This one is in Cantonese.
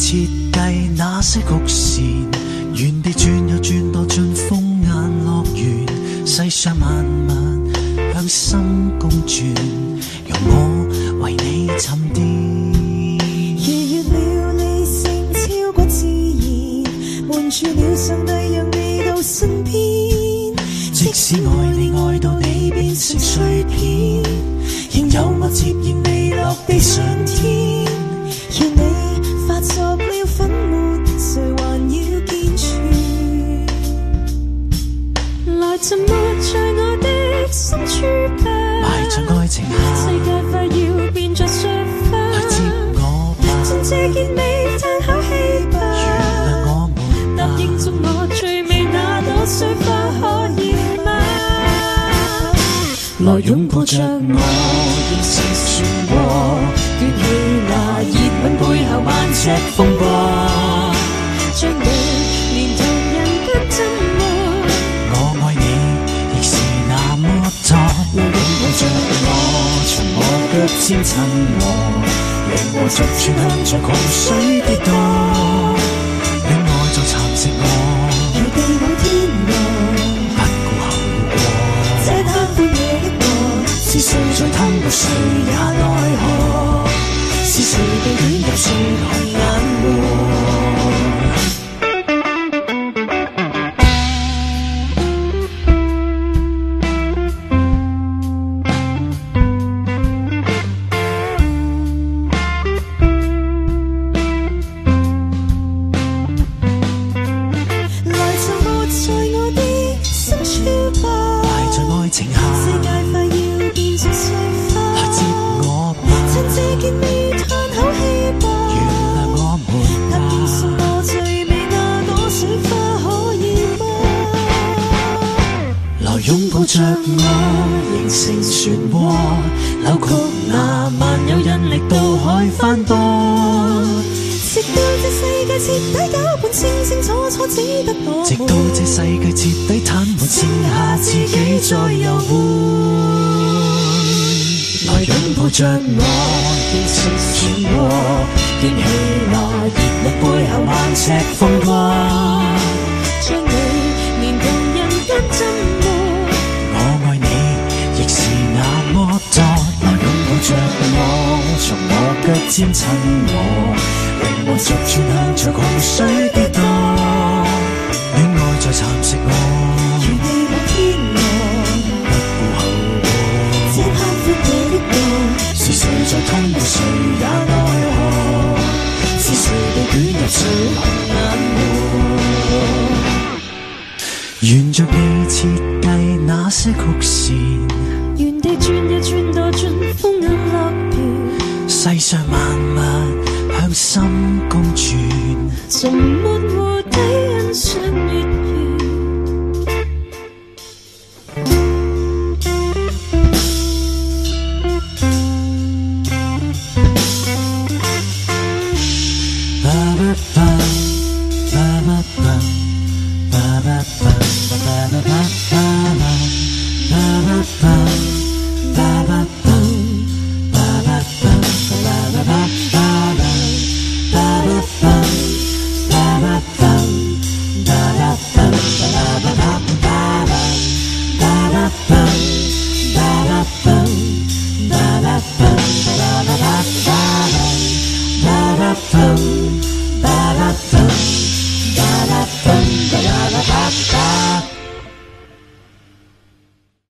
設計那些曲線，原地轉又轉墮進風眼樂園，世上萬物向心公轉，讓我為你沉澱。 逾越了理性超過自然，瞞住了上帝讓你到身邊， 即使愛你愛到你變成碎片，仍有我接應你落地上天。 若你發作了粉末，誰還要健全？來沉沒在我的深處吧， 埋在愛情下， 世界快要變作碎花。 來接我吧， 趁這結尾嘆口氣吧， 原諒我們吧， 答應做我最美那朵碎花可以嗎？ 來擁抱着我，形成漩渦，捲起那熱吻背後萬尺風波， 將你連同人間浸沒。 我愛你亦是那麼多，來擁抱着我，從我腳尖親我，令我逐寸向着狂水跌墮，戀愛就蠶食我， 如地老天鵝， 不顧後果。 這貪歡野的我， 是誰在吞沒誰也奈何？是誰被捲入水紅眼窩？ 來沉沒在我的深處吧， 埋在愛情下， 世界快要變作碎花。 來接我吧， 趁這結尾嘆口氣吧， 原諒我們答應送吧， 我最美那朵水花可以嗎？ 來擁抱着我，形成漩渦，扭曲那萬有引力到海翻波。 直到這世界徹底攪拌，清清楚楚只得我們， 直到這世界徹底癱瘓，剩下自己再遊玩。來擁抱着我，形成漩渦，捲起那熱吻背後萬尺風波， 將你連同人間浸沒。 我愛你亦是那麼多。來擁抱着我，從我腳尖親我，令我逐寸向着狂水跌墮，戀愛在蠶食我， 如地老天鵝， 不顧後果。 這貪歡野的我， 是誰在吞沒誰也奈何？是誰被捲入水紅眼窩？沿着你設計那些曲線， 原地轉又轉墮進風眼樂園， 世上萬物向心公轉， 沉沒湖底欣賞月圓。 吧吧吧。